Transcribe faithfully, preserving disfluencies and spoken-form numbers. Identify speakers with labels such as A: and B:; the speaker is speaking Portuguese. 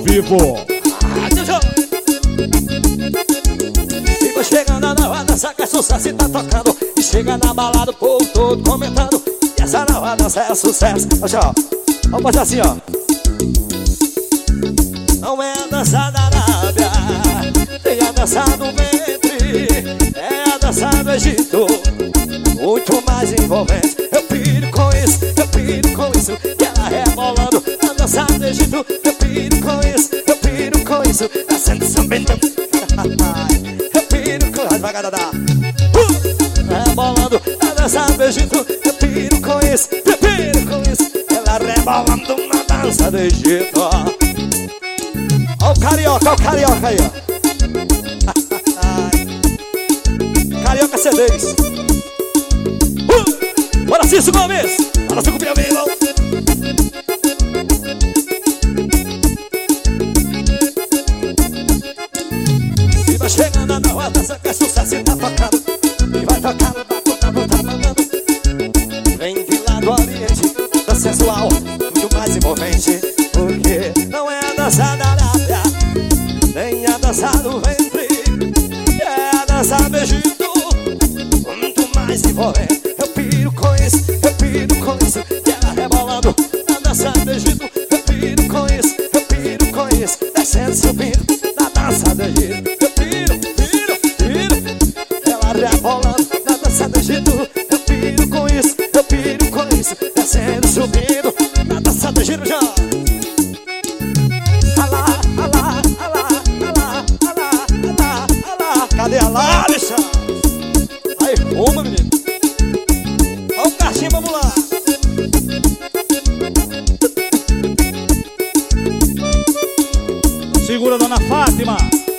A: vivo.
B: E vai chegando na hora dança que é sucesso e tá tocando. E chega na balada o povo todo comentando. E essa nova dança é sucesso. Olha ó, vamos fazer assim ó. Não é a dança da Arábia, tem a dança do ventre, é a dança do Egito, muito mais envolvente. Eu piro com isso, eu piro com isso, e ela rebolando a dança do Egito. Eu piro com isso, eu piro com isso, descendo sambendo. Eu piro com as vagadas, uh! rebolando a dança do Egito. Eu piro com isso, eu piro com isso, ela rebolando na dança do Egito. Ó o carioca, ó o carioca aí, ó. Carioca C dez. uh! Bora Cício Gomes, bora Cício Gomes, irmão. E vai chegando na hora dança que é sucesso e tá tocando. E vai tocando, tá tocando, tá tocando. Vem de lá do Oriente, dança sensual, muito mais envolvente. Porque não é a dança da Arábia, nem a dança do ventre, é a dança do Egito, muito mais envolvente. Eu piro com isso, eu piro com isso, e ela rebolando na dança do Egito. Eu piro com isso, eu piro com isso, descendo, subindo na dança do Egito. Eu piro, piro, piro, ela rebolando na dança do Egito. Eu piro com isso, eu piro com isso, descendo, subindo na dança do Egito. Já cadê a Larissa? Aí, uma, menino. Olha o cachimbo, vamos lá.
A: Segura, dona Fátima.